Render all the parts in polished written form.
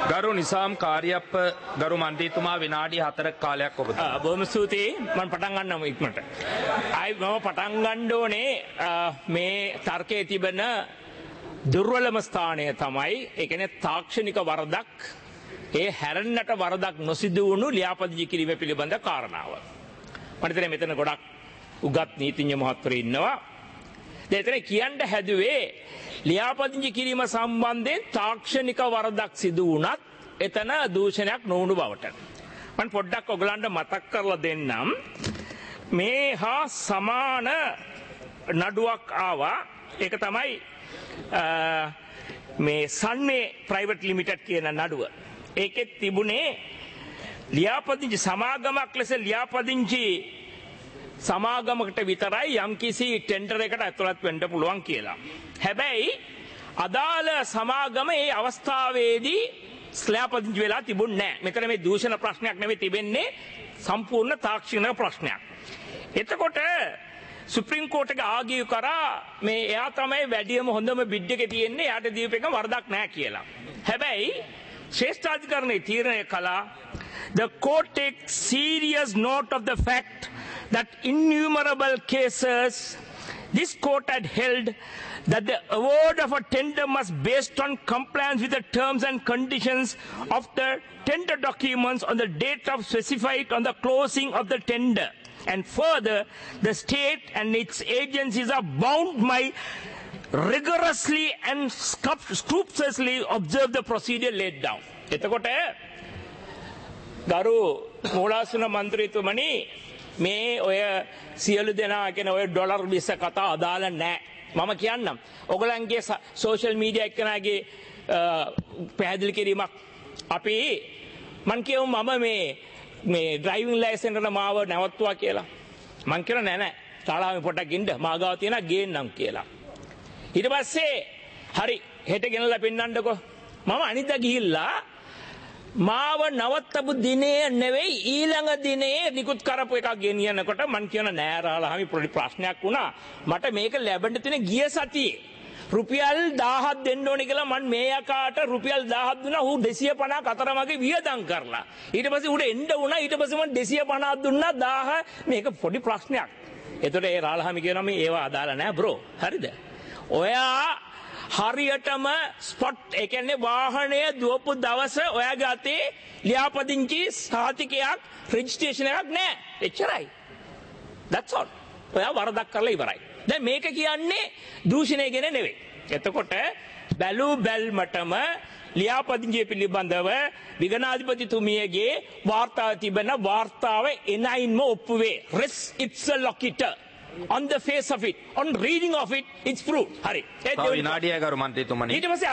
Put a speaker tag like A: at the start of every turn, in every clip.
A: ගරු නිසාම් කාර්යප්ප ගරු මන්ත්‍රීතුමා විනාඩි 4ක කාලයක් ඔබට.
B: බොහොම ස්තුතියි. මම පටන් ගන්නවා ඉක්මනට. මම පටන් ගන්න ඕනේ මේ තර්කයේ තිබෙන දුර්වලම ස්ථානය තමයි ඒ කියන්නේ තාක්ෂණික වරදක් ඒ හැරෙන්නට වරදක් නොසිදු වුණු ලියාපදිංචි කිරීම පිළිබඳ කාරණාව. මම හිතන්නේ මෙතන ගොඩක් උගත් නීතිඥ මහත්වරු ඉන්නවා. දෙතර කියන්න හැදුවේ ලියාපදිංචි කිරීම සම්බන්ධයෙන් තාක්ෂණික වරදක් සිදු වුණත් එතන දූෂණයක් නොවුණු බවට. මම පොඩ්ඩක් ඔයගලන්ට මතක් කරලා දෙන්නම්. මේ හා සමාන නඩුවක් ආවා. ඒක තමයි මේ සන්නේ ප්‍රයිවට් ලිමිටඩ් කියන නඩුව. ඒකෙත් තිබුණේ ලියාපදිංචි සමාගමක් ලෙස ලියාපදිංචි සමාගමකට විතරයි යම්කිසි ටෙන්ඩර් එකට ඇතුළත් වෙන්න පුළුවන් කියලා. හැබැයි අදාළ සමාගම ඒ අවස්ථාවේදී ලියාපදිංචි වෙලා තිබුණේ නැහැ. මෙතන මේ දූෂණ ප්‍රශ්නයක් නෙවෙයි තිබෙන්නේ සම්පූර්ණ තාක්ෂණික ප්‍රශ්නයක්. එතකොට සුප්‍රීම කෝර්ට් එක ආගියු කරා මේ එයා තමයි වැඩිම හොඳම බිඩ් එකේ තියෙන්නේ එයාට දීප එක වරදක් නැහැ කියලා. හැබැයි ශ්‍රේෂ්ඨාධිකරණයේ තීරණය කළා the court takes serious note of the fact that innumerable cases this court had held that the award of a tender must be based on compliance with the terms and conditions of the tender documents on the date of specified on the closing of the tender. And further, the state and its agencies are bound by rigorously and scrupulously observe the procedure laid down. එතකොට ගරු මූලාසන මන්ත්‍රීතුමනි මේ ඔය සියලු දෙනා කියන ඔය dollar 20 කතා අදාළ නැහැ. මම කියන්නම්. ඔයගලන්ගේ සෝෂල් මීඩියා එක්කනාගේ පැහැදිලි කිරීමක් අපි මං කියමු මම මේ ඩ්‍රයිවිං ලයිසන්ස් එක මාව නැවතුවා කියලා. මං කියන නෑ ශාලාවෙන් පොඩ්ඩක් ඉන්න මාගාව තියෙනවා ගේන්නම් කියලා. ඊට පස්සේ හරි හෙට ගෙනලා පෙන්නන්නකෝ. මම අනිද්දා ගිහිල්ලා මාව නවත්තපු දිනේ නෙවෙයි ඊළඟ දිනේ නිකුත් කරපු එකක් ගෙනියනකොට මං කියන නෑ රාලහාමි පොඩි ප්‍රශ්නයක් වුණා. මට මේක ලැබෙන්න තියෙන ගිය සතියේ රුපියල් 1000ක් දෙන්න ඕනේ කියලා මම මේ යකාට රුපියල් 1000ක් දුන්නා. ඌ 250ක් අතර මගේ වියදම් කරලා. ඊට පස්සේ ඌට එන්න වුණා. ඊට පස්සේ මම 250ක් දුන්නා 1000. මේක පොඩි ප්‍රශ්නයක්. එතකොට ඒ රාලහාමි කියනවා මේ ඒවා අදාළ නැහැ බ්‍රෝ. හරිද? ඔයා හරියටම ස්පොට් ඒ කියන්නේ වාහනය දුවපු දවස ඔයාගේ අතේ ලියාපදිංචි සහතිකයක් රෙජිස්ට්‍රේෂන් එකක් නැහැ. එච්චරයි. That's all. ඔයා වරදක් කරලා ඉවරයි. දැන් මේක කියන්නේ දූෂණය ගැන නෙවෙයි. එතකොට බැලු බැල්මටම ලියාපදිංචිය පිළිබඳව විගණාධිපතිතුමියගේ වාර්තාවේ තිබෙන වාර්තාව එනයින්ම ඔප්පුවේ. res ipsa loquitur on the face of it, on reading of it, it's proved. හරි.
A: තව විනාඩියක් ගරු මන්ත්‍රීතුමනි.
B: ඊට පස්සේ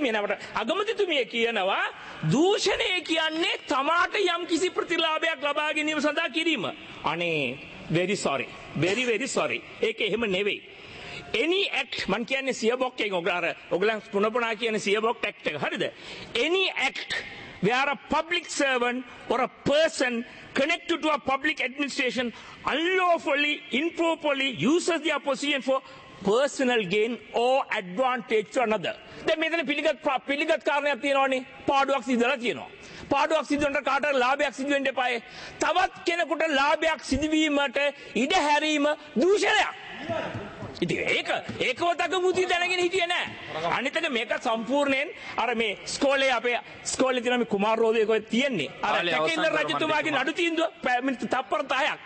B: අගමැතිතුමිය කියනවා දූෂණය කියන්නේ තමාට යම් කිසි ප්‍රතිලාභයක් ලබා ගැනීම සඳහා කිරීම. අනේ very sorry, very sorry. ඒක එහෙම නෙවෙයි. Any act මං කියන්නේ සියබොක් එක ඔයගලන් පුනපුනා කියන්නේ සියබොක් act එක. හරිද? Any act where a public servant or a person connected to a public administration unlawfully, improperly uses their position for personal gain or advantage to another. දැන් මෙතන පිළිගත් කාරණයක් තියෙනවනේ. පාඩුවක් සිදුවලා තියෙනවා. පාඩුවක් සිදුවනට කාටට ලාභයක් සිදු වෙන්න එපායි. තවත් කෙනෙකුට ලාභයක් සිදුවීමට ඉඩ හැරීම දූෂණයක්. ඉතින් ඒකවතක මුති දැනගෙන හිටියේ නෑ. අනිත් එක මේක සම්පූර්ණයෙන් අර මේ ස්කෝලේ අපේ ස්කෝලේ තියෙන මේ කුමාර රෝදේ කොහෙද තියෙන්නේ? අර කැකිල්ල රජතුමාගේ නඩු තීන්දුව මිනිත්තු තප්පර 10ක්.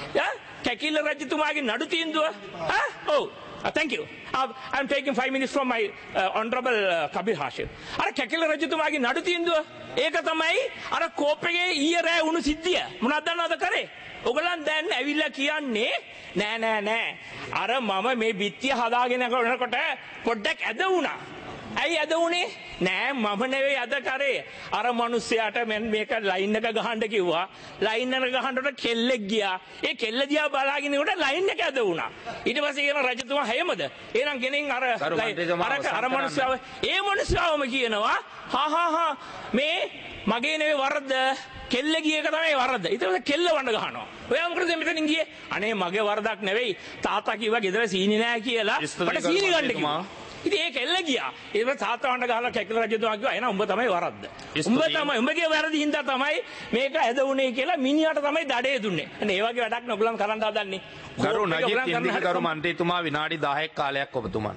B: කැකිල්ල රජතුමාගේ නඩු තීන්දුව. ඔව්. Thank you. I'm taking 5 minutes from my honorable Kabir Hashim. අර කැකිල්ල රජතුමාගේ නඩු තීන්දුව ඒක තමයි අර කෝපයේ ඊයේ රෑ වුණු සිද්ධිය. මොනවද දන්නවද කරේ? ඔයගලන් දැන් ඇවිල්ලා කියන්නේ නෑ අර මම මේ බිත්තිය හදාගෙන යනකොට පොඩ්ඩක් ඇද වුණා. ඇයි ඇද වුණේ? නෑ මම නෙවෙයි ඇද කරේ. අර මිනිස්සයාට මේක ලයින් එක ගහන්න කිව්වා. ලයින් එක ගහනකොට කෙල්ලෙක් ගියා. ඒ කෙල්ල දිහා බලාගෙන ඉන්නකොට ලයින් එක ඇද වුණා. ඊට පස්සේ කියන රජතුමා හැමද? එහෙනම් ගෙනින් අර මිනිස්සයාව ඒ මිනිස්සයාවම කියනවා මේ මගේ නෙවෙයි වරද කෙල්ල ගිය එක තමයි වරද. ඊට පස්සේ කෙල්ල වණ්ඩ ගහනවා. ඔයා මොකටද මෙතනින් ගියේ? අනේ මගේ වරදක් නෙවෙයි. තාත්තා කිව්වා ගෙදර සීනි නෑ කියලා. මට සීනි ගන්න කිව්වා. ඉතින් ඒක එල්ල ගියා. ඒක තාත්තවන්ට ගහලා කැකිල රජතුමා කිව්වා එහෙනම් උඹ තමයි වරද්ද. උඹගේ වැරදි හින්දා තමයි මේක ඇදුනේ කියලා මිනිහට තමයි දඩේ දුන්නේ. අනේ ඒ වගේ වැඩක් නේ ඔයගොල්ලන් කරන්න හදන්නේ.
A: ගරු නජීබ් ඉන්දික ගරු මන්ත්‍රීතුමා විනාඩි 10ක් කාලයක් ඔබතුමන්